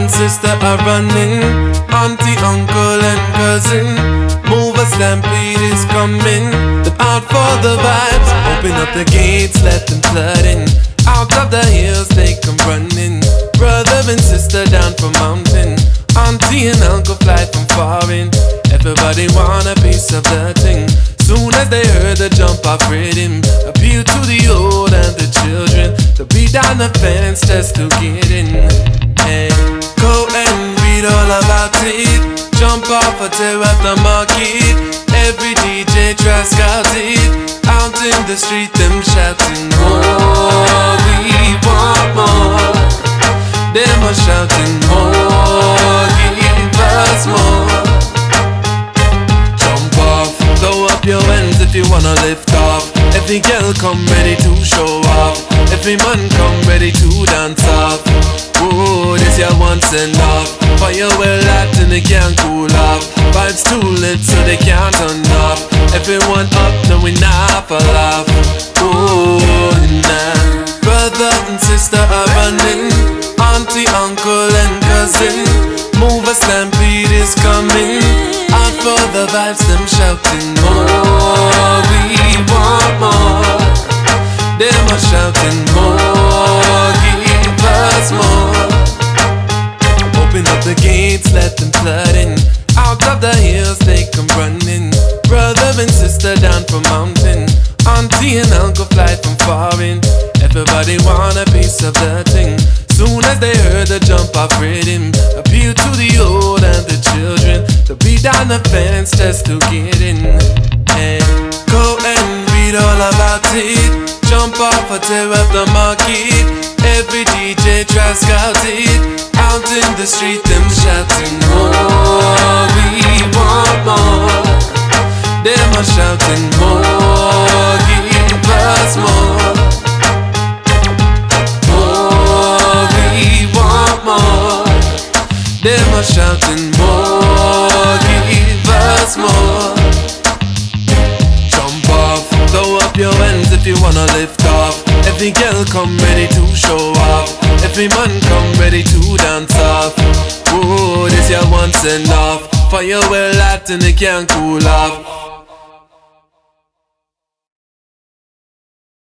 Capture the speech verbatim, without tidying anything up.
and sister are running, auntie, uncle and cousin. Move, a stampede is coming. They're out for the vibes. Open up the gates, let them flood in. Out of the hills they come running. Brother and sister down from mountain. Auntie and uncle fly from foreign. Everybody want a piece of the thing. Soon as they heard the jump off rhythm, appeal to the old and the children to beat down the fence just to get in. Hey, go and read all about it. Jump off or tear up the market. Every D J try scout it. Out in the street them shouting more. We want more. Them are shouting more. Give us more. Throw up your hands if you wanna lift off. Every girl come ready to show off. Every man come ready to dance off. Oh, this year once enough. Fire well hot and they can't cool off. Vibes too lit so they can't turn off. Everyone up, no we not fall off. Oh, nah. Brother and sister are running. Auntie, uncle and cousin. Move, a stampede is coming. Out for the vibes, them shouting more. We want more. Them are shouting more. Give us more. Open up the gates, let them flood in. Out of the hills they come running. Brother and sister down from mountain. Auntie and uncle fly from foreign. Everybody want a piece of the thing. Soon as they heard the jump off rhythm, appeal to the old and the children to beat down the fence just to get in. Hey, go and read all about it. Jump off or tear up the market. Every D J try scout it. Out in the street them shouting more. We want more. Them are shouting more. Give us more. Them are shouting more, give us more. Jump off, throw up your hands if you wanna lift off. Every girl come ready to show off. Every man come ready to dance off. Oh, this year once enough. Fire well hot and they can't cool off.